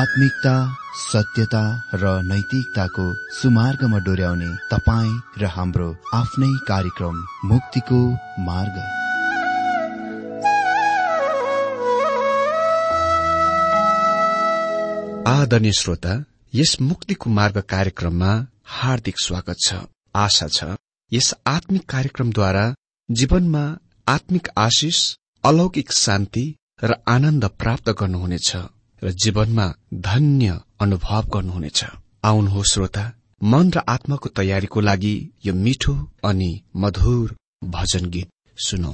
आत्मिकता, सत्यता र नैतिकताको सुमार्गमा डोर्याउने तपाईँ र हाम्रो आफ्नै कार्यक्रम मुक्तिको मार्ग। आदरणीय श्रोता, यस मुक्तिको मार्ग कार्यक्रममा हार्दिक स्वागत छ। आशा छ यस आत्मिक कार्यक्रमद्वारा जीवनमा आत्मिक आशिष, अलौकिक शान्ति र आनन्द प्राप्त गर्नुहुनेछ र जीवनमा धन्य अनुभव गर्नुहुनेछ। आउनुहोस् श्रोता, मन र आत्माको तयारीको लागि यो मिठो अनि मधुर भजन गीत सुनौ।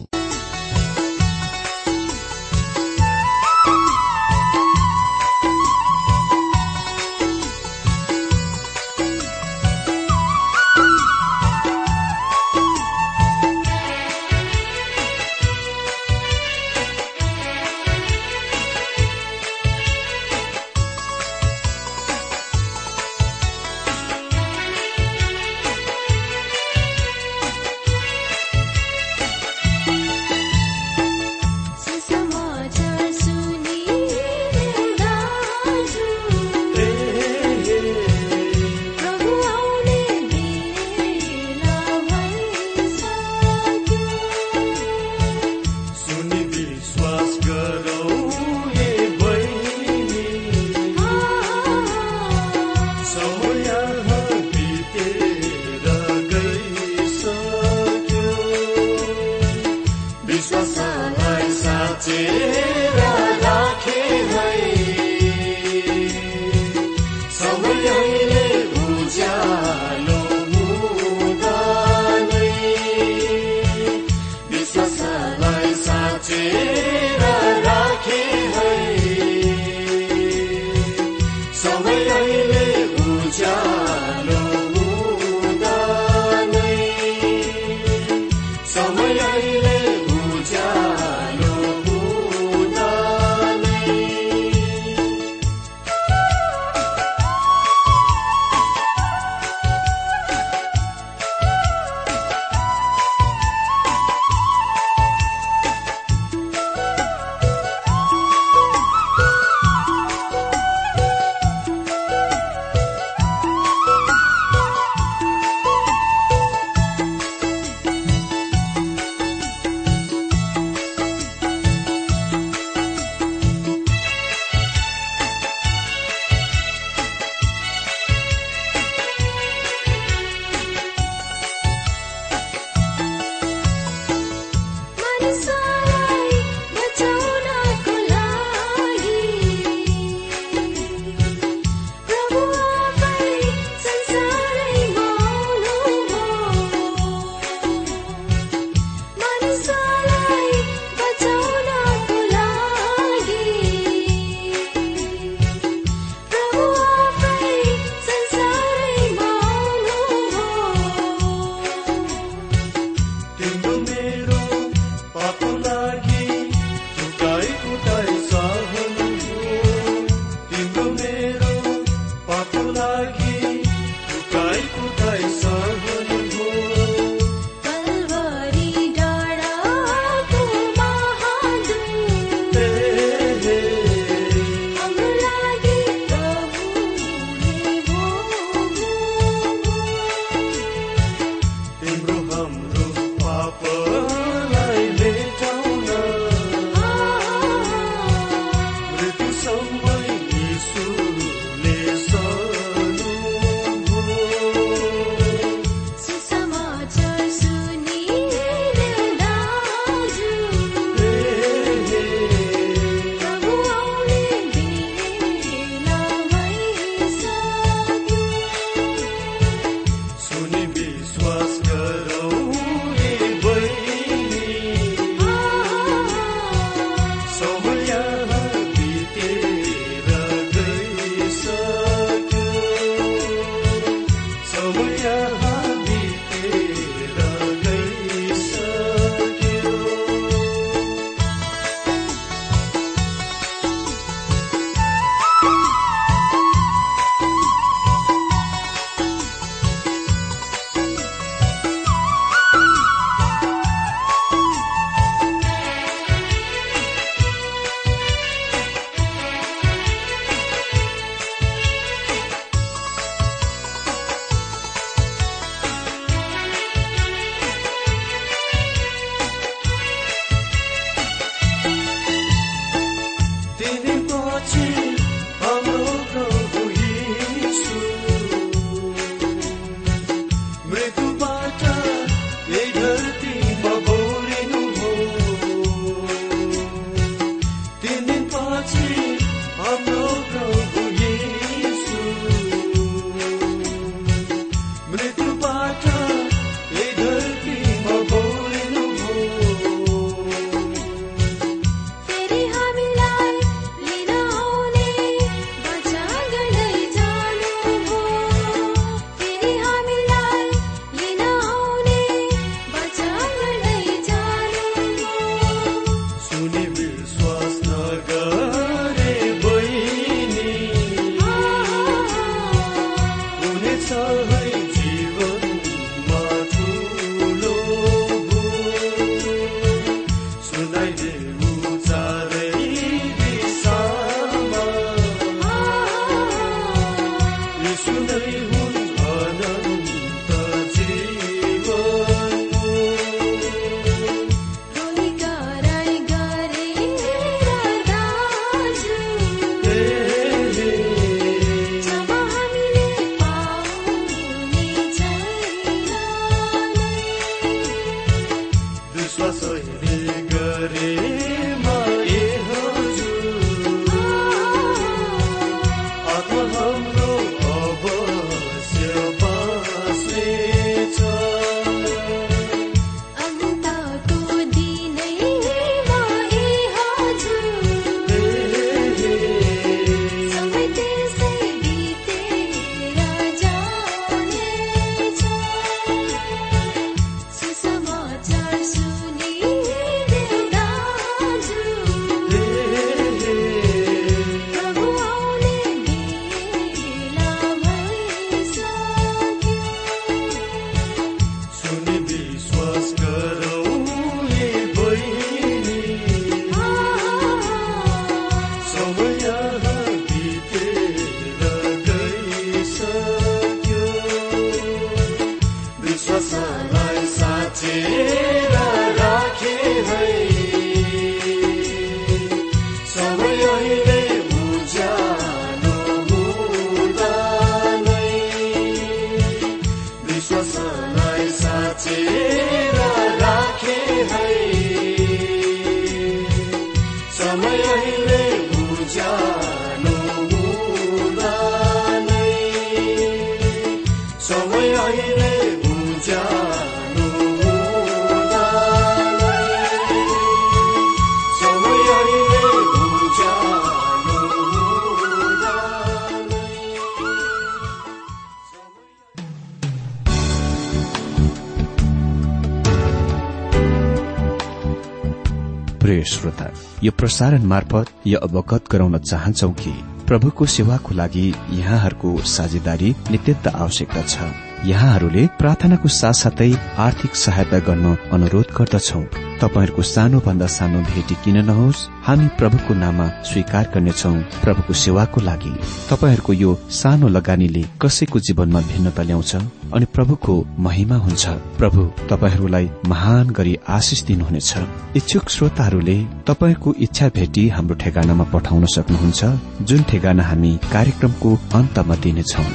मृत्युबाट यही धरतीमा बोरिनु हो। 3 दिनपछि हाम्रो प्रभु येशू मृत्युबाट यही धरतीमा बोरिनु हो। फेरि हामीलाई लिन आउने बचा गर्दै जानु हो। फेरि हामीलाई लिन आउने बचा गर्दै जानु हो। सुनि विश्वास नगरे बहिनी हुनेछ है जीवनमा ठुलो भूल। सुनाइदेऊ चारै दिशामा यीशु नै हुन् अनन्त जीवनको। रोई कराई गरेर दाजु जब हामीले पाउने छैन विश्वास अहिले गरेमा ए हजुर आत्मा हाम्रो अवश्य बाँच्नेछ। अन्तको दिनैमा ए हजुर समय त्यसै बितेर जानेछ। सुसमाचार सुनिदेऊ दाजु प्रभु आउने बेला भइसक्यो। सुनि विश्वास गरौँ हे बहिनी समय बितेर गइसक्यो। विश्वासलाई साँचेर राखे है समय अहिले उज्यालो हुँदा नै। विश्वासलाई साँचेर राखे है समय अहिले उज्यालो हुँदा नै। समय अहिले उज्यालो हुँदा नै। समय अहिले उज्यालो हुँदा नै। प्रिय श्रोता, यो प्रसारण मार्फत यो अवगत गराउन चाहन्छौ कि प्रभुको सेवाको लागि यहाँहरूको साझेदारी नित्यन्त आवश्यकता छ। यहाँहरूले प्रार्थनाको साथसाथै आर्थिक सहायता गर्न अनुरोध गर्दछौ। तपाईहरूको सानो भन्दा सानो भेटी किन नहोस्, हामी प्रभुको नाममा स्वीकार गर्नेछौ। प्रभुको सेवाको लागि तपाईहरूको यो सानो लगानीले कसैको जीवनमा भिन्नता ल्याउँछ अनि प्रभुको महिमा हुन्छ। प्रभु तपाईहरूलाई महान गरी आशिष दिनुहुनेछ। इच्छुक श्रोताहरूले तपाईहरूको इच्छा भेटी हाम्रो ठेगानामा पठाउन सक्नुहुन्छ, जुन ठेगाना हामी कार्यक्रमको अन्तमा दिनेछौ।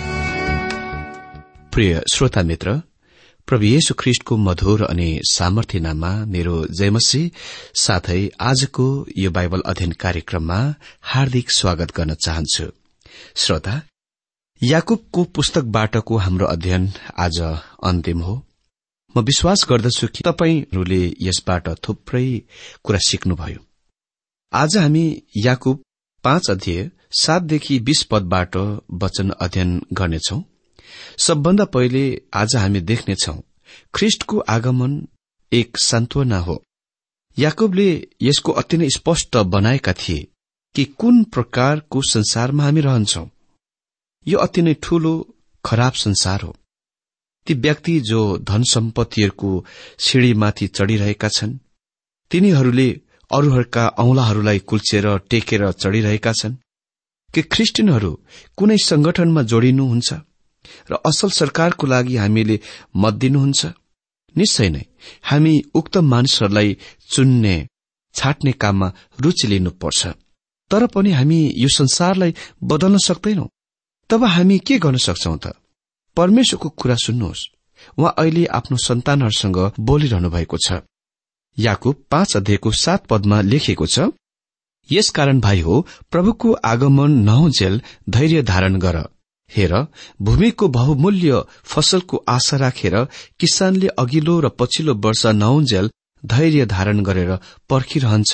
प्रिय श्रोता मित्र, प्रभु येशू ख्रीष्टको मधुर अनि सामर्थ्य नाममा मेरो जयमसी साथै आजको यो बाइबल अध्ययन कार्यक्रममा हार्दिक स्वागत गर्न चाहन्छु। श्रोता, याकूबको पुस्तकबाटको हाम्रो अध्ययन आज अन्तिम हो। म विश्वास गर्दछु कि तपाईहरूले यसबाट थुप्रै कुरा सिक्नुभयो। आज हामी याकूब 5 अध्याय 7 देखि 20 पदबाट वचन अध्ययन गर्नेछौं। सबभन्दा पहिले आज हामी देख्नेछौं ख्रीष्टको आगमन एक सान्त्वना हो। याकूबले यसको अति नै स्पष्ट बनाएका थिए कि कुन प्रकारको संसारमा हामी रहन्छौं। यो अति नै ठूलो खराब संसार हो। ती व्यक्ति जो धन सम्पत्तिहरूको सिँढीमाथि चढ़िरहेका छन्, तिनीहरूले अरूहरूका औंलाहरूलाई कुल्चेर टेकेर चढ़िरहेका छन्। के ख्रिस्टियनहरू कुनै संगठनमा जोडिनुहुन्छ र असल सरकारको लागि हामीले मत दिनुहुन्छ? निश्चय नै हामी उक्त मानिसहरूलाई चुन्ने छाट्ने काममा रुचि लिनुपर्छ। तर पनि हामी यो संसारलाई बदल्न सक्दैनौं। तब हामी के गर्न सक्छौं त? परमेश्वरको कुरा सुन्नुहोस्। उहाँ अहिले आफ्नो सन्तानहरूसँग बोलिरहनु भएको छ। याकूब 5:7 लेखिएको छ, यसकारण भाइ हो, प्रभुको आगमन नहुन्जेल धैर्य धारण गर। हेर, भूमिको बहुमूल्य फसलको आशा राखेर किसानले अघिल्लो र पछिल्लो वर्ष नहुन्जेल धैर्य धारण गरेर पर्खिरहन्छ।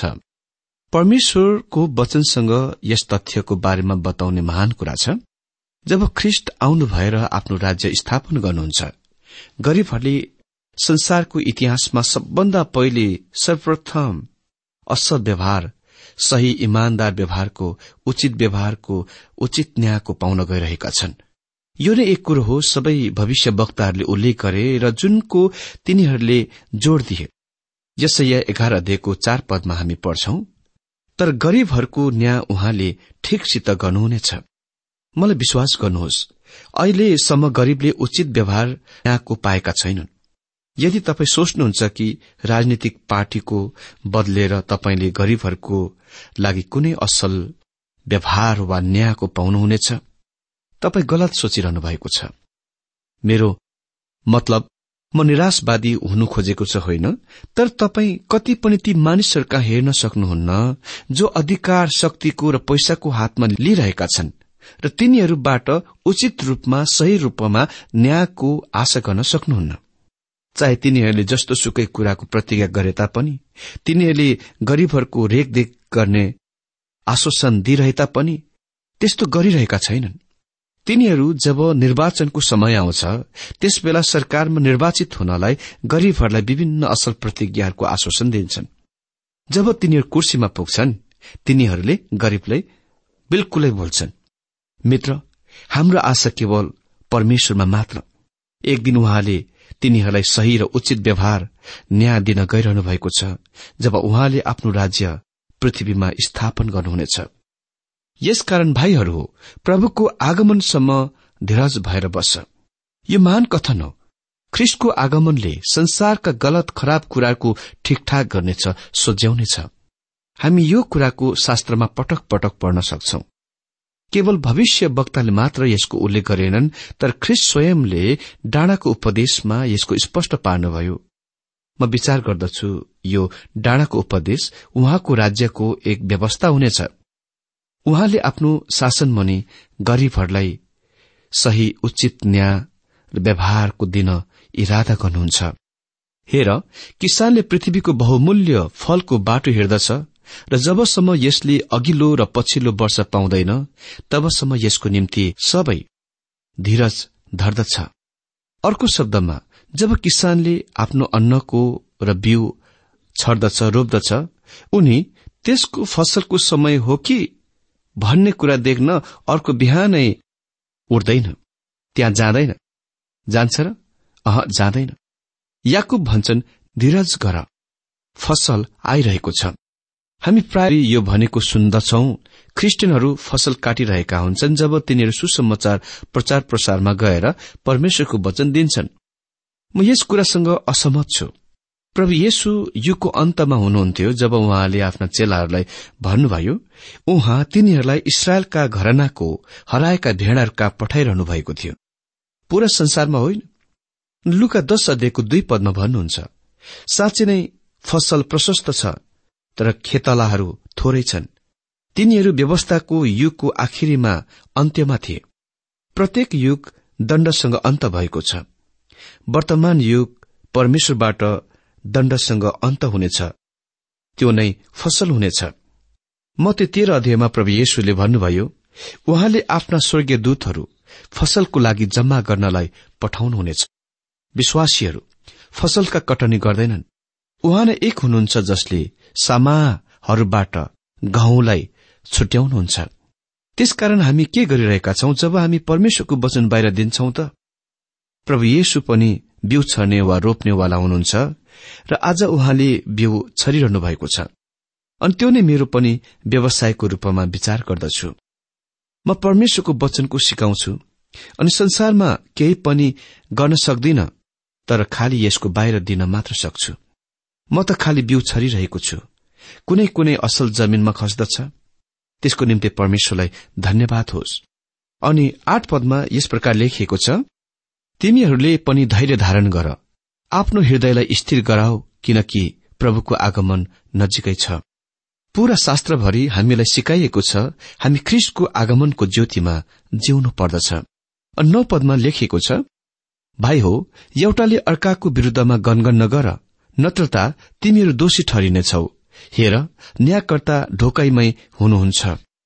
परमेश्वरको वचनसँग यस तथ्यको बारेमा बताउने महान कुरा छ। जब ख्रीष्ट आउनु भएर आफ्नो राज्य स्थापना गर्नुहुन्छ, गरीबहरूले संसारको इतिहासमा सबभन्दा पहिले सर्वप्रथम असल व्यवहार, सही इमानदार व्यवहारको, उचित व्यवहारको, उचित न्यायको पाउन गइरहेका छन्। यो नै एक कुरो हो सबै भविष्य वक्ताहरूले उल्लेख गरे र जुनको तिनीहरूले जोड़ दिए। यसैया 11:4 हामी पढ्छौं, तर गरीबहरूको न्याय उहाँले ठिकसित गर्नुहुनेछ। मलाई विश्वास गर्नुहोस्, अहिलेसम्म गरीबले उचित व्यवहार न्यायको पाएका छैनन्। यदि तपाई सोच्नुहुन्छ कि राजनीतिक पार्टीको बदलेर तपाईले गरीबहरूको लागि कुनै असल व्यवहार वा न्यायको पाउनुहुनेछ, तपाई गलत सोचिरहनु भएको छ। मेरो मतलब म निराशवादी हुनु खोजेको छ होइन, तर तपाई कति पनि ती मानिसहरूका हेर्न सक्नुहुन्न जो अधिकार, शक्तिको र पैसाको हातमा लिइरहेका छन् र तिनीहरूबाट उचित रूपमा, सही रूपमा न्यायको आशा गर्न सक्नुहुन्न। चाहे तिनीहरूले जस्तो सुकै कुराको प्रतिज्ञा गरे तापनि, तिनीहरूले गरीबहरूको रेखदेख गर्ने आश्वासन दिइरहे तापनि त्यस्तो गरिरहेका छैनन्। तिनीहरू जब निर्वाचनको समय आउँछ, त्यसबेला सरकारमा निर्वाचित हुनलाई गरीबहरूलाई विभिन्न असल प्रतिज्ञाहरूको आश्वासन दिन्छन्। जब तिनीहरू कुर्सीमा पुग्छन्, तिनीहरूले गरीबलाई बिल्कुलै भुल्छन्। मित्र, हाम्रो आशा केवल परमेश्वरमा मात्र। एक दिन उहाँले तिनीहरूलाई सही र उचित व्यवहार, न्याय दिन गइरहनु भएको छ, जब उहाँले आफ्नो राज्य पृथ्वीमा स्थापन गर्नुहुनेछ। यसकारण भाइहरू हो, प्रभुको आगमनसम्म धीरज भएर बस्छ। यो महान कथन हो। ख्रीष्टको आगमनले संसारका गलत खराब कुराको ठिकठाक गर्नेछ, सोझ्याउनेछ। हामी यो कुराको शास्त्रमा पटक पटक पढ्न सक्छौं। केवल भविष्य वक्ताले मात्र यसको उल्लेख गरेनन्, तर ख्रीष्ट स्वयंले डाँडाको उपदेशमा यसको स्पष्ट पार्नुभयो। म विचार गर्दछु यो डाँडाको उपदेश उहाँको राज्यको एक व्यवस्था हुनेछ। उहाँले आफ्नो शासनमुनि गरीबहरूलाई सही, उचित न्याय र व्यवहारको दिन इरादा गर्नुहुन्छ। हेर, किसानले पृथ्वीको बहुमूल्य फलको बाटो हिँड्दछ र जबसम्म यसले अघिल्लो र पछिल्लो वर्ष पाउँदैन, तबसम्म यसको निम्ति सबै धीरज धर्दछ। अर्को शब्दमा, जब किसानले आफ्नो अन्नको र बिउ छर्दछ, रोप्दछ, उनी त्यसको फसलको समय हो कि भन्ने कुरा देख्न अर्को बिहानै उड्दैन, त्यहाँ जाँदैन। जान्छ र? जाँदैन। याकूब भन्छन्, धीरज गर, फसल आइरहेको छ। हामी प्राय यो भनेको सुन्दछौं, ख्रिस्टियनहरू फसल काटिरहेका हुन्छन् जब तिनीहरू सुसमाचार प्रचार प्रसारमा गएर परमेश्वरको वचन दिन्छन्। म यस कुरासँग असहमत छु। प्रभु येशू युगको अन्तमा हुनुहुन्थ्यो जब उहाँले आफ्ना चेलाहरूलाई भन्नुभयो, उहाँ तिनीहरूलाई इस्राएलका घरानाको हराएका भेडाहरूका पठाइरहनु भएको थियो, पूरा संसारमा होइन। लुका 10:2 भन्नुहुन्छ, साँच्चै नै फसल प्रशस्त छ, तर खेतलाहरू थोरै छन्। तिनीहरू व्यवस्थाको युगको आखिरीमा, अन्त्यमा थिए। प्रत्येक युग दण्डसँग अन्त भएको छ। वर्तमान युग परमेश्वरबाट दण्डसँग अन्त हुनेछ, त्यो नै फसल हुनेछ। मत्ती 13 प्रभु येशूले भन्नुभयो, उहाँले आफ्ना स्वर्गीय दूतहरू फसलको लागि जम्मा गर्नलाई पठाउनुहुनेछ। विश्वासीहरू फसलका कटनी गर्दैनन्। उहाँ नै एक हुनुहुन्छ जसले सामाहरूबाट गहुँलाई छुट्याउनुहुन्छ। त्यसकारण हामी के गरिरहेका छौं जब हामी परमेश्वरको वचन बाहिर दिन्छौं त? प्रभु येशू पनि बिउ छर्ने वा रोप्नेवाला हुनुहुन्छ र आज उहाँले बिउ छरिरहनु भएको छ। अनि त्यो नै मेरो पनि व्यवसायको रूपमा विचार गर्दछु। म परमेश्वरको वचनको सिकाउँछु अनि संसारमा केही पनि गर्न सक्दिन, तर खालि यसको बाहिर दिन मात्र सक्छु। म त खालि बिउ छरिरहेको छु। कुनै कुनै असल जमिनमा खस्दछ, त्यसको निम्ति परमेश्वरलाई धन्यवाद होस्। अनि 8 यस प्रकार लेखिएको छ, तिमीहरूले पनि धैर्य धारण गर, आफ्नो हृदयलाई स्थिर गराऊ, किनकि प्रभुको आगमन नजिकै छ। पूरा शास्त्रभरि हामीलाई सिकाइएको छ हामी ख्रीष्टको आगमनको ज्योतिमा जिउनु पर्दछ। 9 पदमा लेखिएको छ, भाइ हो, एउटाले अर्काको विरूद्धमा गनगन नगर, नत्रता तिमीहरू दोषी ठहरिनेछौ। हेर, न्यायकर्ता ढोकाइमै हुनुहुन्छ।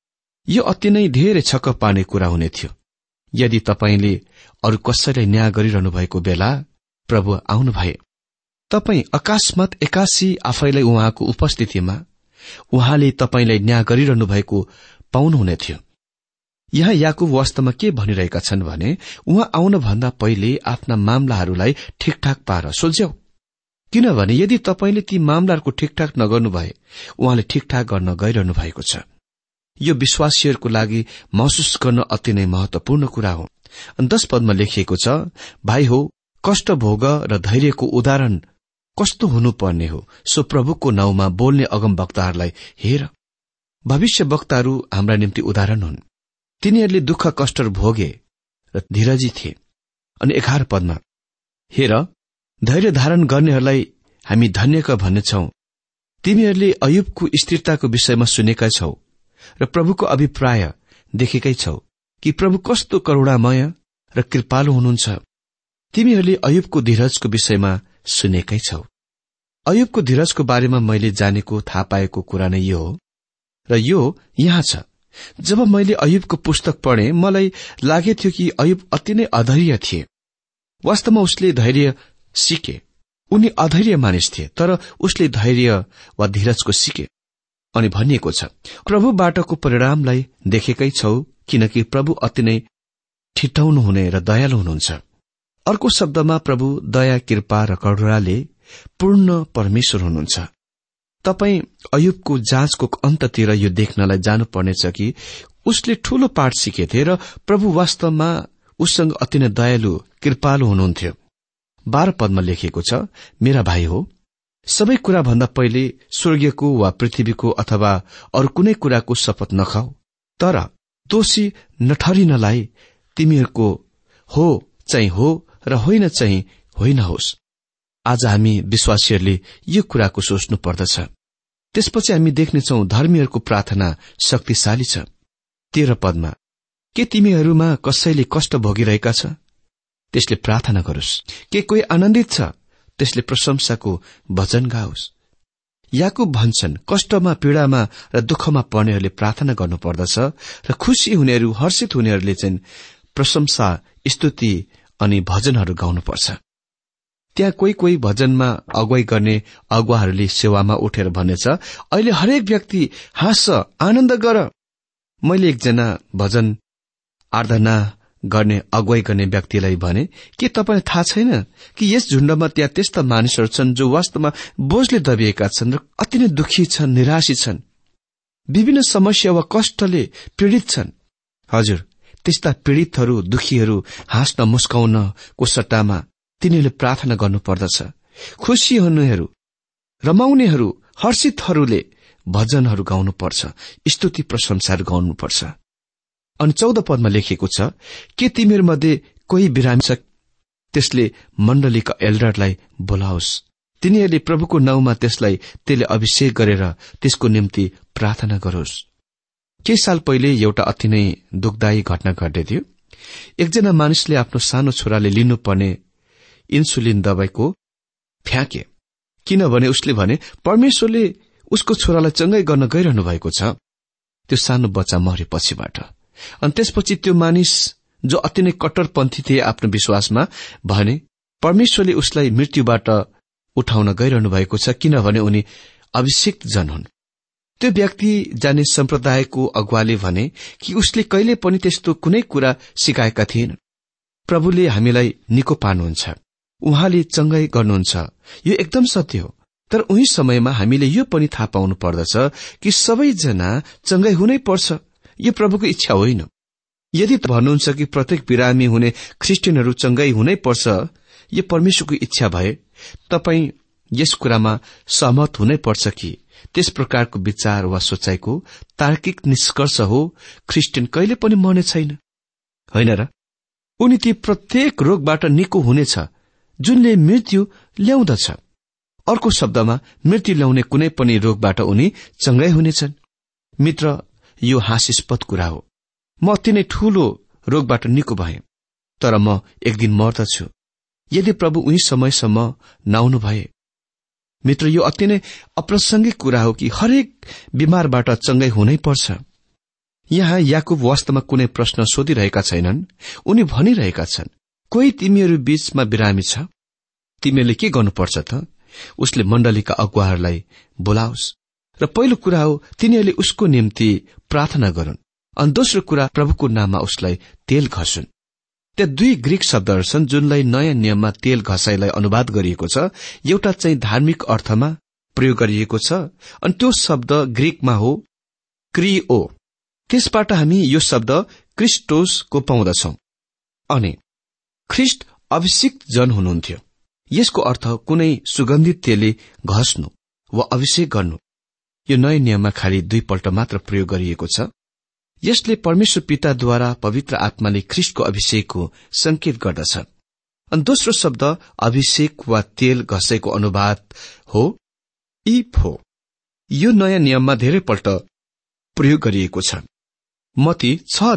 यो अति नै धेरै छक्क पार्ने कुरा हुने थियो। यदि तपाईंले अरू कसैलाई न्याय गरिरहनु भएको बेला प्रभु आउनु भए, तपाई अकस्मात एकासी आफैलाई उहाँको उपस्थितिमा उहाँले तपाईंलाई न्याय गरिरहनु भएको पाउनुहुने थियो। यहाँ याकुब वास्तवमा के भनिरहेका छन् भने उहाँ आउनभन्दा पहिले आफ्ना मामलाहरूलाई ठिकठाक पार सोझ्याउ, किनभने यदि तपाईंले ती मामलाहरूको ठिकठाक नगर्नु भए उहाँले ठिकठाक गर्न गइरहनु भएको छ। यो विश्वासीहरूको लागि महसुस गर्न अति नै महत्वपूर्ण कुरा हो। 10 पदमा लेखिएको छ, भाइ हो, कष्ट भोग र धैर्यको उदाहरण कस्तो हुनुपर्ने हो सो प्रभुको नाउँमा बोल्ने अगमवक्ताहरूलाई हेर। भविष्य वक्ताहरू हाम्रा निम्ति उदाहरण हुन्। तिनीहरूले दुःख कष्ट भोगे र धीरजी थिए। अनि 11 पदमा, हेर, धैर्य धारण गर्नेहरूलाई हामी धन्यका भन्नेछौ। तिमीहरूले अयुबको स्थिरताको विषयमा सुनेका छौ र प्रभुको अभिप्राय देखेकै छौ कि प्रभु कस्तो करुणामय र कृपालु हुनुहुन्छ। तिमीहरूले अयुबको धीरजको विषयमा सुनेकै छौ। अयुबको धीरजको बारेमा मैले जानेको थाहा पाएको कुरा नै यो हो र यो यहाँ छ। जब मैले अयुबको पुस्तक पढे मलाई लागेथ्यो कि अयुब अति नै अधैर्य थिए। वास्तवमा उसले धैर्य सिके। उनी अधैर्य मानिस थिए, तर उसले धैर्य वा धीरजको सिके। अनि भनिएको छ, प्रभुबाटको परिणामलाई देखेकै छौ, किनकि प्रभु अति नै ठिटाउनु हुने र दयालु हुनुहुन्छ। अर्को शब्दमा प्रभु दया, कृपा र करुणाले पूर्ण परमेश्वर हुनुहुन्छ। तपाई अयुबको जाँचको अन्ततिर यो देख्नलाई जानुपर्नेछ कि उसले ठूलो पाठ सिकेथे र प्रभु वास्तवमा उससँग अति नै दयालु, कृपालु हुनुहुन्थ्यो। 12 पदमा लेखिएको छ, मेरा भाइ हो, सबै कुरा भन्दा पहिले स्वर्गीयको वा पृथ्वीको अथवा अरू कुनै कुराको शपथ नखाऊ, तर दोषी नठहरिनलाई तिमीहरूको हो चाहिँ हो र होइन चाहिँ होइन होस्। आज हामी विश्वासीहरूले यो कुराको सोच्नु पर्दछ। त्यसपछि हामी देख्नेछौ धर्मीहरूको प्रार्थना शक्तिशाली छ। 13 पदमा, के तिमीहरूमा कसैले कष्ट भोगिरहेका छ त्यसले प्रार्थना गरोस्, के कोही आनन्दित छ त्यसले प्रशंसाको भजन गाओस्। याकुब भन्छन्, कष्टमा, पीड़ामा र दुःखमा पर्नेहरूले प्रार्थना गर्नुपर्दछ र खुशी हुनेहरू, हर्षित हुनेहरूले चाहिँ प्रशंसा, स्तुति अनि भजनहरू गाउनुपर्छ। त्यहाँ कोही भजनमा अगुवाई गर्ने अगुवाहरूले सेवामा उठेर भन्नेछ, अहिले हरेक व्यक्ति हाँस, आनन्द गर। मैले एकजना भजन आराधना गर्ने अगुवाई गर्ने व्यक्तिलाई भने, के तपाईलाई थाहा छैन कि यस झुण्डमा त्यहाँ त्यस्ता मानिसहरू छन् जो वास्तवमा बोझले दबिएका छन् र अति नै दुखी छन्, निराशी छन्, विभिन्न समस्या वा कष्टले पीड़ित छन्। हजुर, त्यस्ता पीड़ितहरू, दुखीहरू हाँस्न, मुस्काउनको सट्टामा तिनीहरूले प्रार्थना गर्नुपर्दछ। खुशी हुनेहरू, रमाउनेहरू, हर्षितहरूले भजनहरू गाउनुपर्छ, स्तुति प्रशंसाहरू गाउनुपर्छ। अनि 14 पदमा लेखिएको छ, के तिमीहरूमध्ये कोही बिरामी छ त्यसले मण्डलीका एल्डरलाई बोलाओस्, तिनीहरूले प्रभुको नाउँमा त्यसलाई त्यसले अभिषेक गरेर त्यसको निम्ति प्रार्थना गरोस्। केही साल पहिले एउटा अति नै दुखदायी घटना घट्दै एकजना मानिसले आफ्नो सानो छोराले लिनुपर्ने इन्सुलिन दबाईको फ्याँके, किनभने उसले भने परमेश्वरले उसको छोरालाई चंगाई गर्न गइरहनु भएको छ। त्यो सानो बच्चा मरे पछिबाट। अनि त्यसपछि त्यो मानिस जो अति नै कट्टरपन्थी थिए आफ्नो विश्वासमा, भने परमेश्वरले उसलाई मृत्युबाट उठाउन गइरहनु भएको छ, किनभने उनी अभिषिक्त जन हुन्। त्यो व्यक्ति जाने सम्प्रदायको अगुवाले भने कि उसले कहिले पनि त्यस्तो कुनै कुरा सिकाएका थिएन। प्रभुले हामीलाई निको पार्नुहुन्छ, उहाँले चंगाई गर्नुहुन्छ, यो एकदम सत्य हो। तर उही समयमा हामीले यो पनि थाहा पाउनु पर्दछ कि सबैजना चंगाई हुनै पर्छ, यो प्रभुको इच्छा होइन। यदि भन्नुहुन्छ कि प्रत्येक बिरामी हुने ख्रिस्टियनहरू चंगाई हुनै पर्छ, यो परमेश्वरको इच्छा भए तपाई यस कुरामा सहमत हुनै पर्छ कि त्यस प्रकारको विचार वा सोचाइको तार्किक निष्कर्ष हो ख्रिस्टियन कहिले पनि मर्ने छैन, होइन र? उनी ती प्रत्येक रोगबाट निको हुनेछ जुनले मृत्यु ल्याउँदछ। अर्को शब्दमा, मृत्यु ल्याउने कुनै पनि रोगबाट उनी चंगै हुनेछन्। मित्र, यो हास्यास्पद कुरा हो। म अति नै ठूलो रोगबाट निको भए, तर म एक दिन मर्दछु यदि प्रभु उही समयसम्म नआउनु भए। मित्र, यो अति नै अप्रासंगिक कुरा हो कि हरेक बिमारबाट चंगै हुनै पर्छ। यहाँ याकुब वास्तवमा कुनै प्रश्न सोधिरहेका छैनन्। उनी भनिरहेका छन्, कोही तिमीहरू बीचमा बिरामी छ, तिमीहरूले के गर्नुपर्छ त? उसले मण्डलीका अगुवाहरूलाई बोलाओस् र पहिलो कुरा हो तिनीहरूले उसको निम्ति प्रार्थना गरून्, अनि दोस्रो कुरा प्रभुको नाममा उसलाई तेल घसुन्। त्यहाँ दुई ग्रीक शब्दहरू छन् जुनलाई नयाँ नियममा तेल घसाइलाई अनुवाद गरिएको छ। एउटा चाहिँ धार्मिक अर्थमा प्रयोग गरिएको छ, अनि त्यो शब्द ग्रीकमा हो क्रिओ। त्यसबाट हामी यो शब्द क्रिस्टोसको पाउँदछौं। अनि ख्रिस्ट अभिषिक्त जन हुनुहुन्थ्यो। यसको अर्थ कुनै सुगन्धित तेलले घस्नु वा अभिषेक गर्नु। यो नयाँ नियममा खालि दुईपल्ट मात्र प्रयोग गरिएको छ। यसले परमेश्वर पिताद्वारा पवित्र आत्माले ख्रिस्टको अभिषेकको संकेत गर्दछ। अनि दोस्रो शब्द अभिषेक वा तेल घसेको अनुवाद हो इफ हो। यो नयाँ नियममा धेरैपल्ट प्रयोग गरिएको छ। मत्ती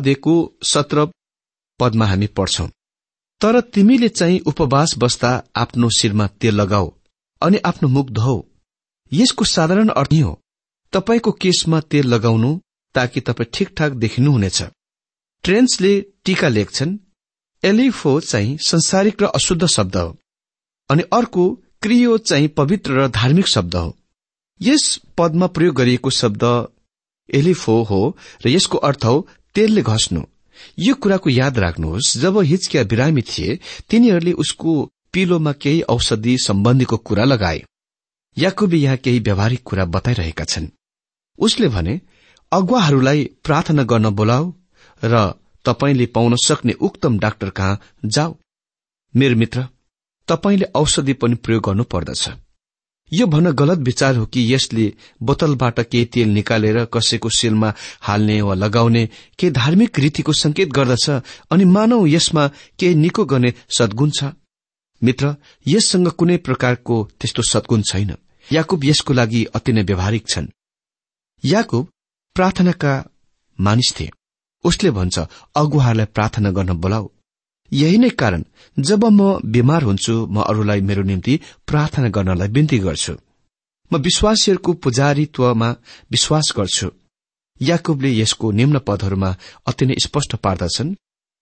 6:17 पदमा हामी पढ्छौं, तर तिमीले चाहिँ उपवास बस्दा आफ्नो शिरमा तेल लगाऊ अनि आफ्नो मुख धोऊ। यसको साधारण अर्थ हो तपाईको केशमा तेल लगाउनु ताकि तपाईँ ठिकठाक देखिनुहुनेछ। ट्रेन्सले टीका लेख्छन्, एलिफो चाहिँ संसारिक र अशुद्ध शब्द हो, अनि अर्को क्रियो चाहिँ पवित्र र धार्मिक शब्द हो। यस पदमा प्रयोग गरिएको शब्द एलिफो हो र यसको अर्थ हो तेलले घस्नु। यो कुराको याद राख्नुहोस्, जब हिजकिया बिरामी थिए तिनीहरूले उसको पिलोमा केही औषधि सम्बन्धीको कुरा लगाए। याकुबले यहाँ केही व्यावहारिक कुरा बताइरहेका छन्। उसले भने, अगुवाहरूलाई प्रार्थना गर्न बोलाऊ र तपाईले पाउन सक्ने उक्तम डाक्टर कहाँ जाऊ। मेरो मित्र, तपाईले औषधि पनि प्रयोग गर्नु पर्दछ। यो भन्न गलत विचार हो कि यसले बोतलबाट केही तेल निकालेर कसैको शिरमा हाल्ने वा लगाउने केही धार्मिक रीतिको संकेत गर्दछ अनि मानव यसमा केही निको गर्ने सद्गुण छ। मित्र, यससँग कुनै प्रकारको त्यस्तो सद्गुण छैन। याकुब यसको लागि अति नै व्यावहारिक छन्। याकुब प्रार्थनाका मानिस थिए। उसले भन्छ, अगुवाहरूलाई प्रार्थना गर्न बोलाऊ। यही नै कारण जब म बिमार हुन्छु म अरूलाई मेरो निम्ति प्रार्थना गर्नलाई बिन्ती गर्छु। म विश्वासीहरूको पुजारीत्वमा विश्वास गर्छु। याकुबले यसको निम्न पदहरूमा अति नै स्पष्ट पार्दछन्।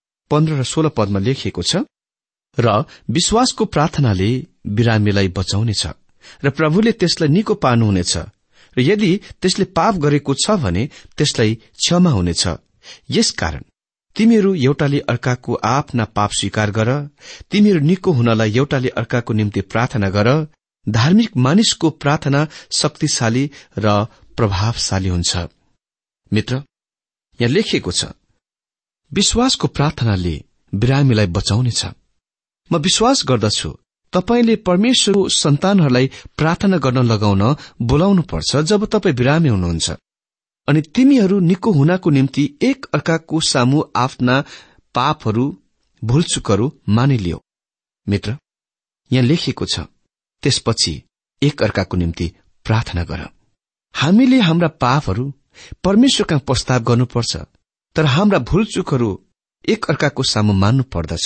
15 र 16 पदमा लेखिएको छ, र विश्वासको प्रार्थनाले बिरामीलाई बचाउनेछ र प्रभुले त्यसलाई निको पार्नुहुनेछ, र यदि त्यसले पाप गरेको छ भने त्यसलाई क्षमा हुनेछ। यसकारण तिमीहरू एउटाले अर्काको आफ्ना पाप स्वीकार गर, तिमीहरू निको हुनलाई एउटाले अर्काको निम्ति प्रार्थना गर। धार्मिक मानिसको प्रार्थना शक्तिशाली र प्रभावशाली हुन्छ। मित्र, यहाँ लेखिएको छ, विश्वासको प्रार्थनाले बिरामीलाई बचाउनेछ। म विश्वास गर्दछु तपाईले परमेश्वरको सन्तानहरूलाई प्रार्थना गर्न लगाउन बोलाउनु पर्छ जब तपाईँ बिरामी हुनुहुन्छ, अनि तिमीहरू निको हुनको निम्ति एक अर्काको सामु आफ्ना पापहरू भुलचुकहरू मानिलियो। मित्र, यहाँ लेखिएको छ, त्यसपछि एक अर्काको निम्ति प्रार्थना गर। हामीले हाम्रा पापहरू परमेश्वरका प्रस्ताव गर्नुपर्छ, तर हाम्रा भुलचुकहरू एक अर्काको सामु मान्नु पर्दछ।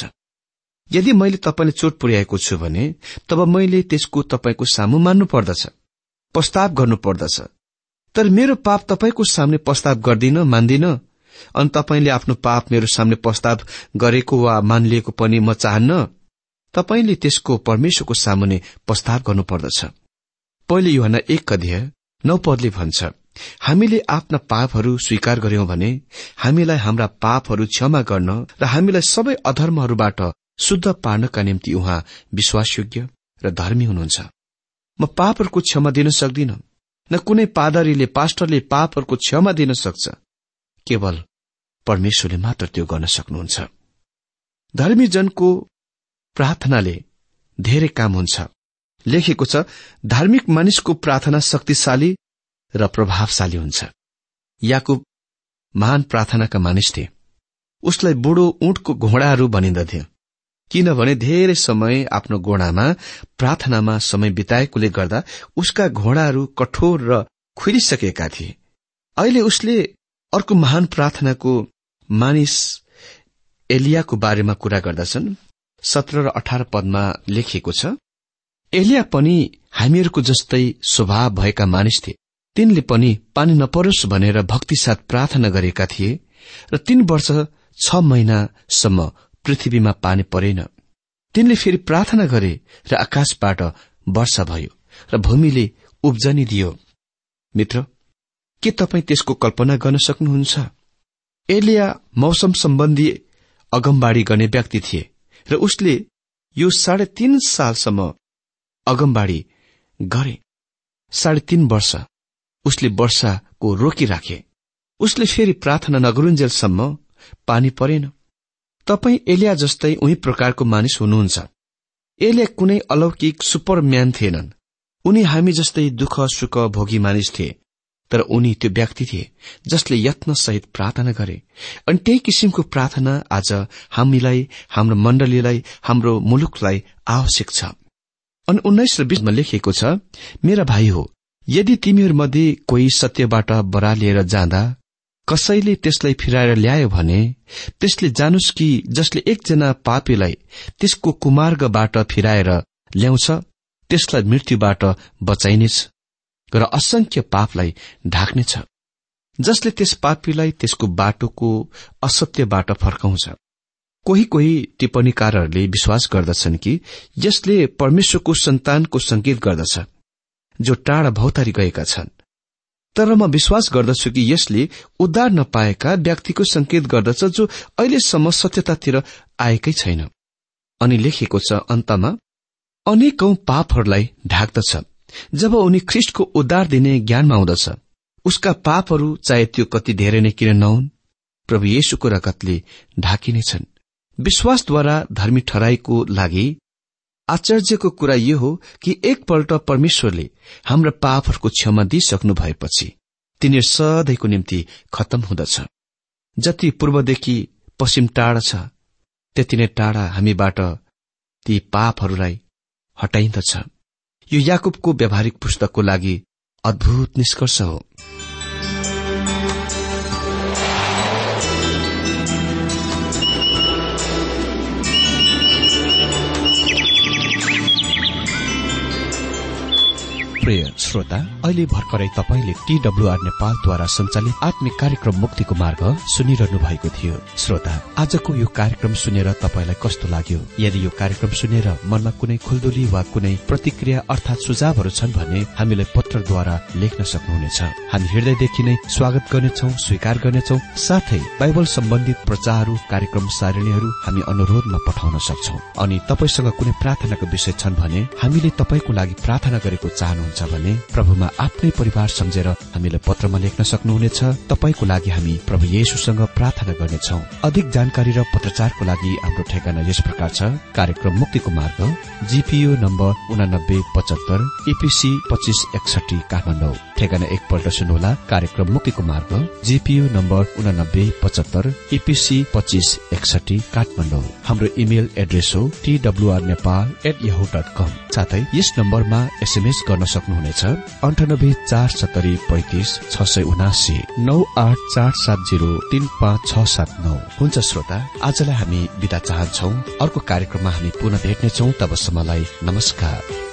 यदि मैले तपाईले चोट पुर्याएको छु भने तब मैले त्यसको तपाईको सामु मान्नु पर्दछ, प्रस्ताव गर्नु पर्दछ। तर मेरो पाप तपाईको सामने प्रस्ताव गर्दिन, मान्दिन, अनि तपाईले आफ्नो पाप मेरो सामने प्रस्ताव गरेको वा मानिलिएको पनि म चाहन्न। तपाईले त्यसको परमेश्वरको सामुने प्रस्ताव गर्नुपर्दछ। पहिले यूहन्ना 1:9 पदले भन्छ, हामीले आफ्ना पापहरू स्वीकार गर्यौं भने हामीलाई हाम्रा पापहरू क्षमा गर्न र हामीलाई सबै अधर्महरूबाट शुद्ध पार्नका निम्ति उहाँ विश्वासयोग्य र धर्मी हुनुहुन्छ। म पापहरूको क्षमा दिन सक्दिन, न कुनै पादरीले पास्टरले पापहरूको क्षमा दिन सक्छ। केवल परमेश्वरले मात्र त्यो गर्न सक्नुहुन्छ। धर्मी जनको प्रार्थनाले धेरै काम हुन्छ। लेखेको छ, धार्मिक मानिसको प्रार्थना शक्तिशाली र प्रभावशाली हुन्छ। याकुब महान प्रार्थनाका मानिस थिए। उसलाई बुढो ऊँटको घोडाहरू भनिन्दथ्यो, किनभने धेरै समय आफ्नो घोडामा प्रार्थनामा समय बिताएकोले गर्दा उसका घोडाहरू कठोर र खुरिसकेका थिए। अहिले उसले अर्को महान प्रार्थनाको मानिस एलियाको बारेमा कुरा गर्दछन्। 17 र 18 पदमा लेखिएको छ, एलिया पनि हामीहरूको जस्तै स्वभाव भएका मानिस थिए। तिनले पनि पानी नपरोस् भनेर भक्तिसाथ प्रार्थना गरेका थिए र 3 वर्ष 6 महिनासम्म पृथ्वीमा पानी परेन। तिनले फेरि प्रार्थना गरे र आकाशबाट वर्षा भयो र भूमिले उब्जनी दियो। मित्र, के तपाईँ त्यसको कल्पना गर्न सक्नुहुन्छ? एलिया मौसम सम्बन्धी अगमबाडी गर्ने व्यक्ति थिए र उसले यो 3.5 सालसम्म अगमबाडी गरे। 3.5 वर्ष उसले वर्षाको रोकिराखे। उसले फेरि प्रार्थना नगरुन्जेलसम्म पानी परेन। तपाईँ एलिया जस्तै उही प्रकारको मानिस हुनुहुन्छ। एलिया कुनै अलौकिक सुपरम्यान थिएनन्। उनी हामी जस्तै दुःख सुख भोगी मानिस थिए, तर उनी त्यो व्यक्ति थिए जसले यत्नसहित प्रार्थना गरे। अनि त्यही किसिमको प्रार्थना आज हामीलाई, हाम्रो मण्डलीलाई, हाम्रो मुलुकलाई आवश्यक छ। अनि 19 र 20 लेखिएको छ, मेरा भाइ हो, यदि तिमीहरूमध्ये कोही सत्यबाट बरालिएर जाँदा कसैले त्यसलाई फिराएर ल्यायो भने त्यसले जानोस् कि जसले एकजना पापीलाई त्यसको कुमार्गबाट फिराएर ल्याउँछ त्यसलाई मृत्युबाट बचाइनेछ र असंख्य पापलाई ढाक्नेछ। जसले त्यस पापीलाई त्यसको बाटोको असत्यबाट फर्काउँछ। कोही कोही टिप्पणीकारहरूले विश्वास गर्दछन् कि यसले परमेश्वरको सन्तानको संकेत गर्दछ जो टाढा भौतारी गएका छन्। तर म विश्वास गर्दछु कि यसले उद्धार नपाएका व्यक्तिको संकेत गर्दछ जो अहिलेसम्म सत्यतातिर आएकै छैन। अनि लेखिएको छ, अन्तमा अनेकौं पापहरूलाई ढाक्दछ। जब उनी ख्रिस्टको उद्धार दिने ज्ञानमा आउँदछ, उसका पापहरू चाहे त्यो कति धेरै नै किन नहुन्, प्रभु येशूको रगतले ढाकिनेछन्। विश्वासद्वारा धर्मी ठहराइको लागि आश्चर्यको कुरा यो हो कि एकपल्ट परमेश्वरले हाम्रा पापहरूको क्षमा दिइसक्नु भएपछि तिनीहरू सधैँको निम्ति खत्तम हुँदछ। जति पूर्वदेखि पश्चिम टाढा छ त्यति नै टाढा हामीबाट ती पापहरूलाई हटाइन्दछ। यो याकुबको व्यावहारिक पुस्तकको लागि अद्भुत निष्कर्ष हो। प्रिय श्रोता, अहिले भर्खरै तपाईले TWR नेपालद्वारा सञ्चालित आत्मिक कार्यक्रम मुक्तिको मार्ग सुनिरहनु भएको थियो। श्रोता, आजको यो कार्यक्रम सुनेर तपाईलाई कस्तो लाग्यो? यदि यो कार्यक्रम सुनेर मनमा कुनै खुल्दुली वा कुनै प्रतिक्रिया अर्थात सुझावहरू छन् भने हामीलाई पत्रद्वारा लेख्न सक्नुहुनेछ। हामी हृदयदेखि नै स्वागत गर्नेछौं, स्वीकार गर्नेछौं। साथै बाइबल सम्बन्धित प्रचारहरू, कार्यक्रम सारणीहरू हामी अनुरोधमा पठाउन सक्छौं। अनि तपाईसँग कुनै प्रार्थनाको विषय छन् भने हामीले तपाईको लागि प्रार्थना गरेको चाहनुहुन्छ भने प्रभुमा आफ्नै परिवार सम्झेर हामीलाई पत्रमा लेख्न सक्नुहुनेछ। तपाईको लागि हामी प्रभु येशूसँग प्रार्थना गर्नेछौं। अधिक जानकारी र पत्रचारको लागि हाम्रो ठेगाना यस प्रकार छ। कार्यक्रम मुक्तिको मार्ग, GPO नम्बर 8975, EPC 2561 काठमाडौँ। ठेगाना एकपल्ट सुन्नुहोला। कार्यक्रम मुक्तिको मार्ग, GPO नम्बर 8975, EPC 2561 काठमाडौँ। हाम्रो इमेल एड्रेस हो twrnepal@yahoo.com। साथै यस नम्बरमा SMS गर्न सक्नुहुनेछ 9847035679 9847035679। हुन्छ श्रोता, आजलाई हामी बिदा चाहन्छौ। अर्को कार्यक्रममा हामी पुनः भेट्नेछौं। तबसम्मलाई नमस्कार।